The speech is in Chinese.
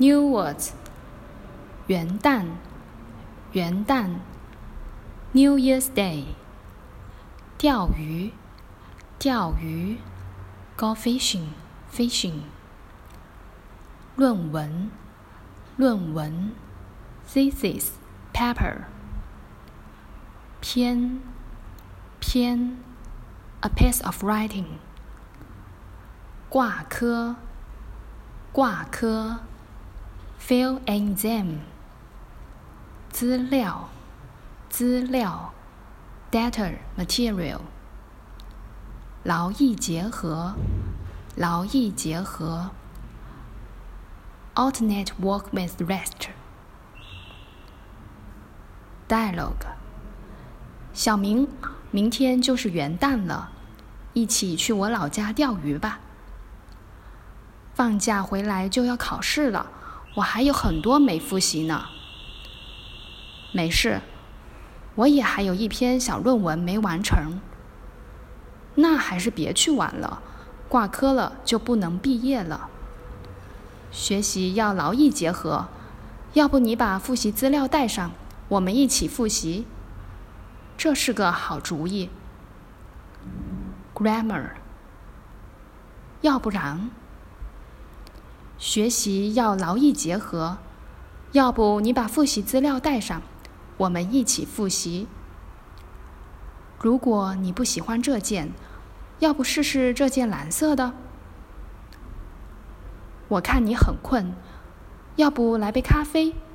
New words. 元旦，元旦 New Year's Day. 钓鱼，钓鱼 Go fishing, fishing. 论文，论文 Thesis, paper. 篇，篇 A piece of writing. 挂科，挂科 Fail an exam. 资料，资料 Data, material. 劳逸结合，劳逸结合 Alternate work with rest. Dialogue. 小明，明天就是元旦了，一起去我老家钓鱼吧。放假回来就要考试了，我还有很多没复习呢。没事，我也还有一篇小论文没完成。那还是别去玩了，挂科了就不能毕业了。学习要劳逸结合，要不你把复习资料带上，我们一起复习。这是个好主意。Grammar. 要不然，学习要劳逸结合，要不你把复习资料带上，我们一起复习。如果你不喜欢这件，要不试试这件蓝色的？我看你很困，要不来杯咖啡？